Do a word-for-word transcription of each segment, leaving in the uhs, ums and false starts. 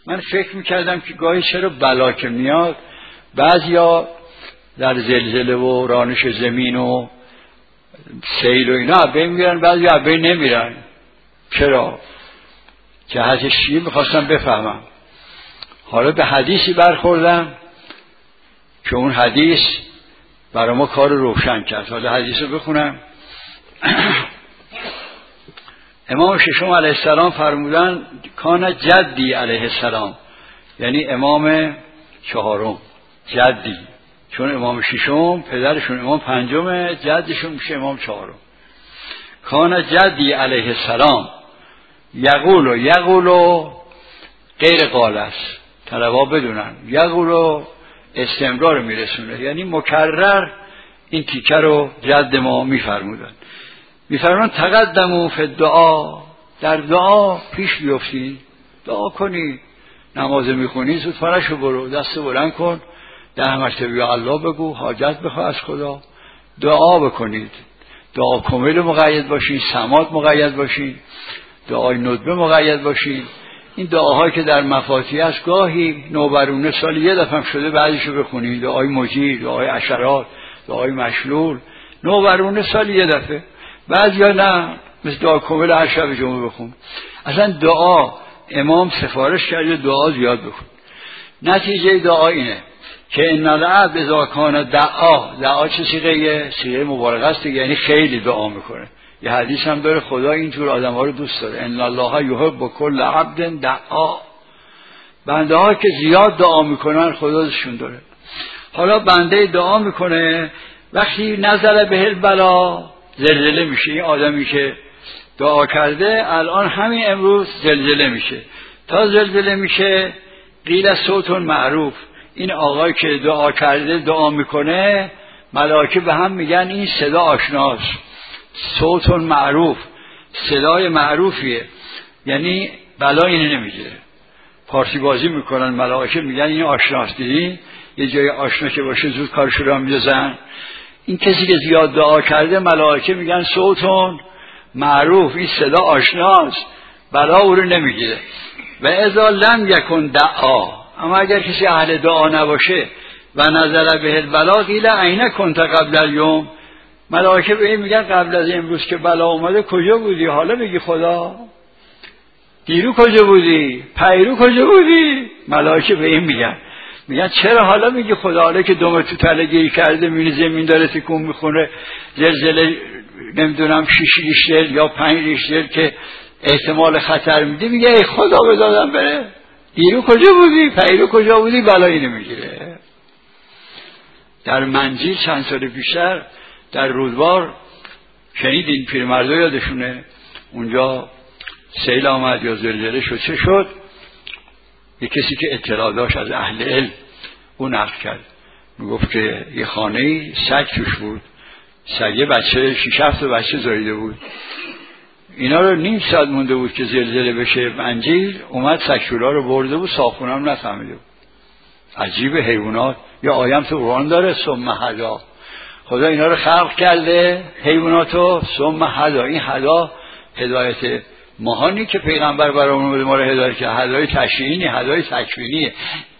من فکر میکردم که گاهی چرا بلا که میاد بعضیا در زلزله و رانش زمین و سیل و اینا بین میرن، بعضیا بین نمیرن. چرا؟ جهت چیه میخواستم بفهمم. حالا به حدیثی برخوردم که اون حدیث برای ما کار روشن کرد. حالا حدیث رو بخونم. امام ششم علیه السلام فرمودن کان جدی علیه السلام، یعنی امام چهارم جدی، چون امام ششم پدرشون امام پنجم، جدشون میشه امام چهارم. کان جدی علیه السلام یقول و یقول و غیر قال است، طلبا بدونن یقول و استمرار میرسونه، یعنی مکرر این تیکه رو جد ما میفرمودن. میفرمان تقدموا فی الدعا، در دعا پیش بیفتید، دعا کنی، نماز میخونی زود فرشو برو، دست بلند کن، ده مرتبه یا الله بگو، حاجت بخواه از خدا، دعا بکنید، دعا کامل مقید باشین، سماعت مقید باشین، دعای ندبه مقید باشین. این دعاهایی که در مفاتیح است گاهی نوبرونه سال یه دفعه شده بعضیشو بخونید، دعای مجیر، دعای عشرات، دعای مشلول، نوبرونه سال یه دفعه. بعضیا نه، مثل دعا کامل هر شب جمعه بخون. اصلا دعا امام سفارش کرده دعا زیاد بخون. نتیجه دعا اینه که ان العبد اذا کان دعا، دعا چه صیغه؟ صیغه مبالغه است، یعنی خیلی دعا میکنه. یه حدیث هم داره خدا اینجور آدم‌ها رو دوست داره، ان الله یحب کل عبد دعا، بنده ها که زیاد دعا میکنن خدا دوستشون داره. حالا بنده دعا میکنه، وقتی نزل به البلا زلزله میشه. این آدمی که دعا کرده الان همین امروز زلزله میشه، تا زلزله میشه قیل صوت معروف، این آقای که دعا کرده دعا میکنه ملائکه به هم میگن این صدا آشناست، صوت معروف، صدای معروفیه، یعنی بلا اینه نمیگیره. پارسی بازی میکنن ملائکه میگن این آشناست، دیدی یه جای آشنا که باشه زود کارش رو میذارن. این کسی که زیاد دعا کرده ملائکه میگن صوتون معروف، این صدا آشناست، بلا او رو نمیگیره. و اذا لم یکن دعا، اما اگر کسی اهل دعا نباشه و نظر به البلا قیل عین کنت قبل الیوم، ملائکه به این میگن قبل از امروز که بلا اومده کجا بودی؟ حالا میگی خدا؟ دیرو کجا بودی؟ پیرو کجا بودی؟ ملائکه به این میگن میگن چرا حالا میگی خدا؟ حالا که دوم تو تله گیری کرده، میبینی زمین داره تکون میخوره، زلزله نمیدونم شیش ریشتر یا پنج ریشتر که احتمال خطر میده، میگه ای خدا بدادم بره. دیرو کجا بودی؟ پیرو کجا بودی؟ بلایی نمیگیره. در منجیل چند سال پیشتر در رودبار شنیدین پیرمردا یادشونه اونجا سیل آمد یا زلزله شد، چه شد؟ یک کسی که اطلاع داشت از اهل علم اون نقل کرد، میگفت که یه خانه‌ای سگ توش بود، سگه بچه شیش هفت بچه زاییده بود، اینا رو نیم ساعت مونده بود که زلزله بشه، منجیل اومد سگشولا رو برده بود، صاحبخونه هم نفهمیده بود. عجیب حیوانات، یا آیم تو قرآن داره ثم هدا، خدا اینا رو خلق کرده حیواناتو ثم هدا. این هدا هدایت ماهانی که پیغمبر برامون ما رو هدایت کرد، هدای تشریعی، هدای تکوینی،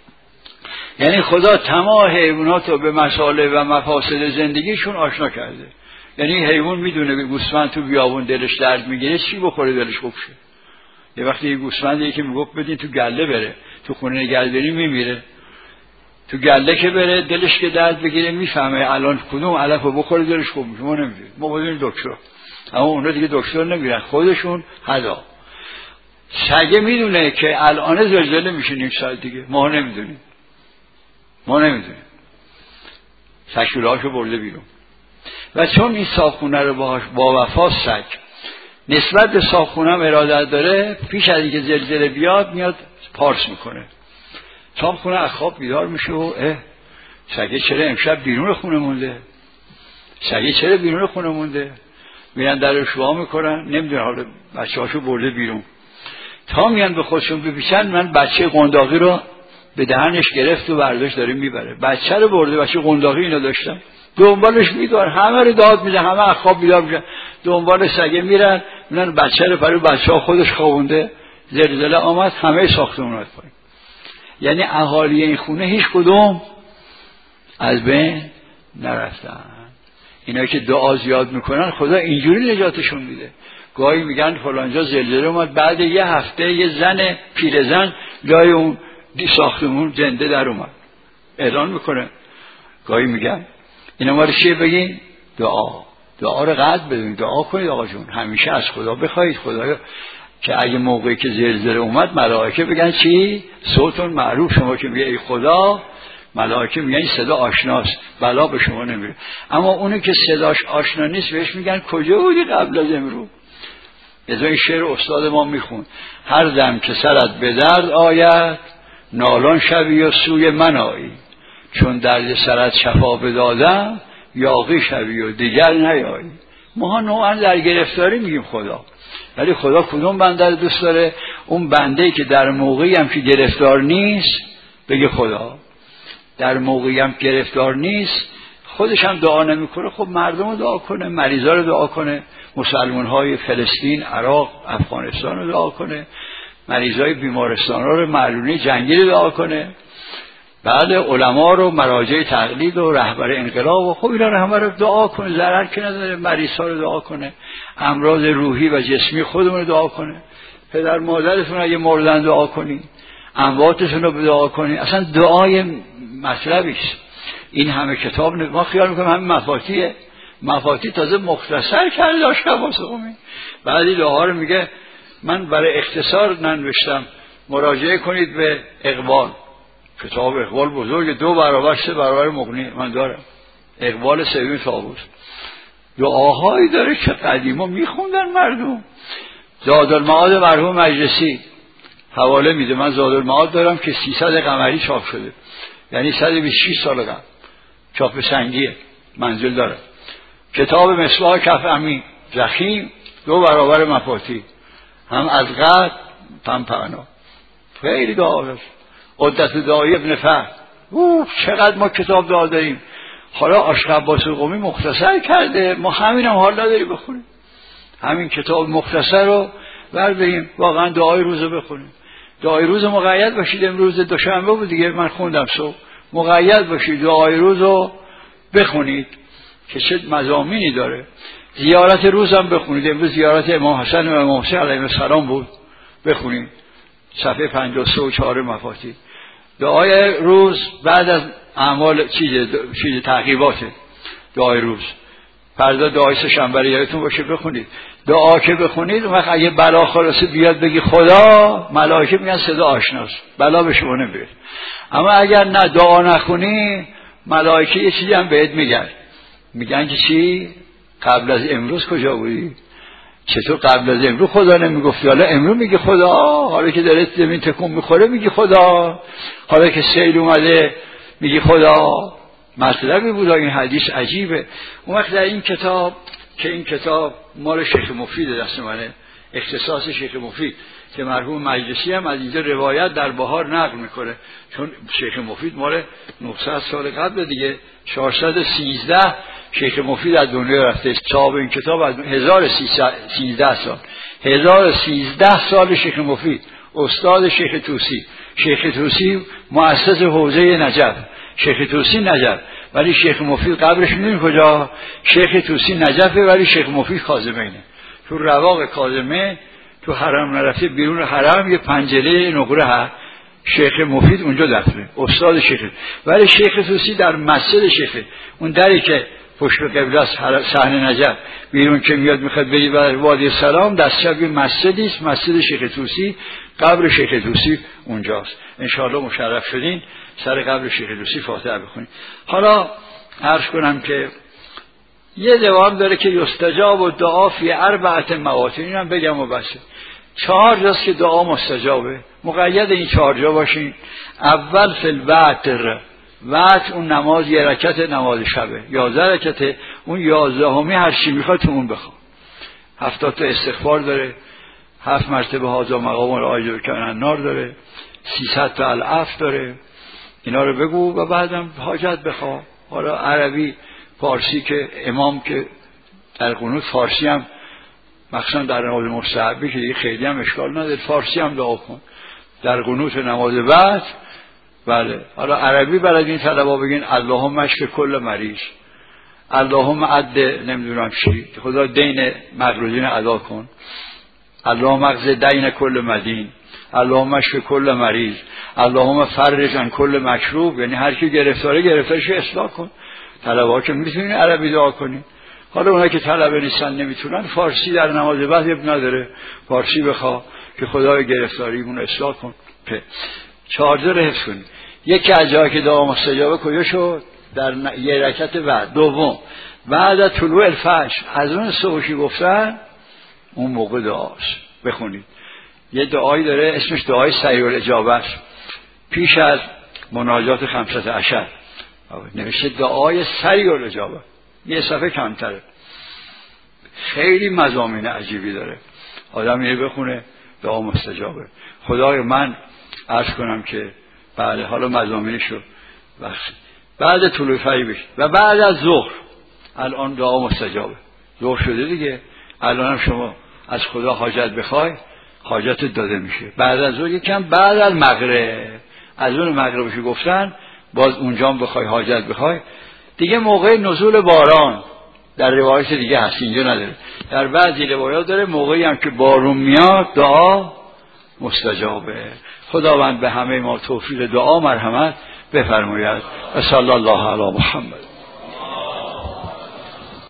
یعنی خدا تمام حیوانات رو به مصالح و مفاسد زندگیشون آشنا کرده. یعنی حیوان میدونه که گوسفند تو بیابون دلش درد میگیره چی بخوره دلش خوب شه. یه وقتی یه گوسفندی که میگفت بدین تو گله بره، تو خونه نگهداری میمیره، تو گله که بره دلش که درد بگیره میفهمه الان کدوم علف رو بخوره دلش خوب میشه. ما نمیدونیم، ما بدونیم دکتر، اما اونا دیگه دکتر نمیرن، خودشون هدا. سگه میدونه که الان زلزله میشه نیم ساعت دیگه، ما نمیدونیم، ما نمیدونیم. سگشولهاشو برده بیرون. و چون این صاحبخونه رو با, با وفا سگ نسبت به صاحبخونه هم ارادت داره، پیش از اینکه زلزله بیاد میاد پارس میکنه. صاحبخونه از خواب بیدار میشه و اه سگه چرا امشب بیرون خونه مونده؟ سگه چرا بیرون خونه مونده؟ میرن در رو شوا میکنن، نمیدونه حالا بچه هاشو برده بیرون. تا میان به خودشون بپیچن، من بچه قنداقی رو به دهنش گرفت و برداشت داره میبره. بچه رو برده، بچه قنداقی اینا داشتن، دنبالش میدوار، همه رو داد میده، همه از خواب بیدار میشن، دنبال سگه میرن، میرن بچه رو برای بچه ها خودش خوابونده. زلزله آمد، همه ساختمون اومد پایین. یعنی اهالی این خونه هیچ کدوم از بین نرفتن. اینا که دعا زیاد میکنن خدا اینجوری نجاتشون میده. گاهی میگن فلانجا زلزله اومد، بعد یه هفته یه زن پیرزن لای اون دی ساختمون زنده در اومد، اعلان میکنه. گاهی میگن اینا ما رو چیه بگین؟ دعا. دعا رو قدر بدونید، دعا کنید آقا جون، همیشه از خدا بخواید خدایا که اگه موقعی که زلزله اومد ملائکه بگن چی؟ صوتون معروف. شما که میگه ای خدا، ملائکه میگن صدا آشناست، بلا به شما نمیره. اما اونی که صداش آشنا نیست بهش میگن کجا بودی قبل از امروز؟ از این شعر استاد ما میخوند: هر دم که سرت به درد آید نالان شوی و سوی من آیی، چون درد سرت شفا بدادم یاغی شوی و دیگر نیایی. ما نوعا در گرفتاری میگیم خدا، ولی خدا کدوم بنده رو دوست داره؟ اون بنده‌ای که در موقعی هم که گرفتار نیست بگه خدا، در موقعی هم گرفتار نیست خودش هم دعا نمیکنه، خب مردم رو دعا کنه، مریضا رو دعا کنه، مسلمان های فلسطین، عراق، افغانستان رو دعا کنه، مریضای بیمارستان ها رو، معلولین جنگی رو دعا کنه، بعد علما رو، مراجع تقلید و رهبر انقلاب و خب اینا رو همه رو دعا کنه، ضرر که نداره. مریض ها رو دعا کنه، امراض روحی و جسمی خودمون رو دعا کنه، پدر مادرتون اگه مردن دعا کنین، امواتتون رو دعا کنین. اصلا دعای مطلبی است. این همه کتاب ما خیال میکنیم همین مفاتیحه. مفاتیح تازه مختصر کرده داشت عباس قمی. بعدی دعاها رو میگه من برای اختصار ننوشتم، مراجعه کنید به اقبال. کتاب اقبال بزرگ، دو برابر سه برابر مغنی من دارم. اقبال سوم طاووس دعاهایی داره که قدیما میخوندن مردم. زادالمعاد مرحوم مجلسی حواله میده، من زادالمعاد دارم که سیصد قمری چاپ شده، یعنی صد و بیست و شش سال قبل، چاپ سنگیه، منزل داره. کتاب مصباح کف امین ضخیم، دو برابر مفاتیح، هم از قد هم پهنا. خیلی دعا هست. عدت دعای ابن فهد، اوه چقدر ما کتاب دعا داریم. حالا عاشق عباس قمی مختصر کرده، ما همین هم حال نداریم بخونیم. همین کتاب مختصر رو برداریم، واقعا دعای روز رو بخونیم. دعای روز مقید باشید. امروز دوشنبه بود دیگه، من خوندم صبح، مقید باشید دعای روز رو بخونید که چه مضامینی داره. زیارت روز هم بخونید. امروز زیارت امام حسن و امام حسین علیهم السلام بود، بخونید صفحه پنجاه و سه و چهار مفاتیح. دعای روز بعد از اعمال چیز چیز تعقیباته. دعای روز فردا دعای سه شنبه یادتون باشه بخونید. دعا که بخونید اون وقت اگه بلا خلاصه بیاد بگی خدا، ملائکه میگن صدا آشناست، بلا به شما نمیاد. اما اگر نه دعا نخونی، ملائکه یه چیزی هم بهت میگن، میگن که چی؟ قبل از امروز کجا بودی؟ چطور قبل از امروز خدا نمیگفتی، حالا امروز میگی خدا؟ حالا که داره زمین تکون میخوره میگی خدا؟ حالا که سیل اومده میگی خدا؟ مطلبی بود این حدیث عجیبه. اون وقت در این کتاب که این کتاب مال شیخ مفید دست منه، اختصاص شیخ مفید که مرحوم مجلسی هم از اینجا روایت در بهار نقل میکنه، چون شیخ مفید مال نهصد سال قبل دیگه، چهارصد و سیزده شیخ مفید از دنیا رفته. صاحب این کتاب از هزار و سیزده سال هزار و سیزده سال شیخ مفید، استاد شیخ طوسی. شیخ طوسی مؤسس حوزه نجف، شیخ طوسی نجف، ولی شیخ مفید قبرش میدونی کجا؟ شیخ طوسی نجفه ولی شیخ مفید کاظمینه. تو رواق کاظمه، تو حرم نرفته، بیرون حرم یه پنجره نقره هست، شیخ مفید اونجا دفنه، استاد شیخ. ولی شیخ طوسی در مسجد شیخه، اون دری که پشت قبله است صحن نجف، بیرون که میاد میخواد بری بر وادی سلام، دست چپ مسجدی است، مسجد شیخ طوسی، قبر شیخ طوسی اونجاست. ان شاء الله مشرف شدین سر قبر شیخ طوسی فاتحه بخونید. حالا عرض کنم که یه دوام داره که یستجاب و دعا فی اربعه مواطن، اینم بگم و بسه. چهار جاست که دعا مستجابه، مقید این چهار جا باشین. اول فی الوتر، وقت اون نماز یه رکعت نماز شبه، یازده رکعته، اون یازدهمی هر چی میخواد تو اون بخواد. هفتاد تا استغفار داره، هفت مرتبه هازا مقام العاجب کنن نار داره، سیصد تا العفو داره. اینا رو بگو و بعدم حاجت بخواه. حالا عربی، فارسی که امام که در قنوت فارسی هم مخصوصا در نماز مستحبی که دیگه خیلی هم اشکال نداره، فارسی هم دعا کن. در قنوت نماز بعد بله. حالا عربی بلدین طلبا بگین اللهم اشف کل مریض، اللهم عد نمیدونم چی، خدا دین مغروزین ادا کن، اللهم اقض دین کل مدین، اللهم اشف کل مریض، اللهم فرج عن کل مکروب. یعنی هر کی گرفتاره گرفتارش اصلاح کن. طلبا که میتونین عربی دعا کنین. حالا اونایی که طلبه نیستن نمیتونن، فارسی در نماز بعد اب نداره، فارسی بخوا که خدای گرفتاریمون اصلاح کن. چهارده رو حفظ کنید. یکی از جایی که دعا مستجابه کجا شد؟ در یه رکعت بعد. دوم بعد از طلوع الفجر، از اون صبحی گفتن اون موقع دعاست، بخونید. یه دعایی داره اسمش دعای سریع الاجابه است، پیش از مناجات خمسة عشر نوشته دعای سریع الاجابه، یه صفحه کمتره، خیلی مضامین عجیبی داره، آدم یه بخونه دعا مستجابه. خدای من عرض کنم که بله حالا مضامینشو وقت بعد طلوع فجر بشه و بعد از ظهر. الان دعا مستجابه، ظهر شده دیگه، الان هم شما از خدا حاجت بخوای حاجت داده میشه. بعد از ظهر یکم بعد از مغرب، از اون مغربشو گفتن باز اونجا هم بخوای حاجت بخوای دیگه. موقع نزول باران در روایت دیگه هست، اینجا نداره، در بعضی روایات داره موقعی هم که بارون میاد دعا مستجابه. خداوند به همه ما توفیق دعا مرحمت بفرماید. صلی الله علی محمد.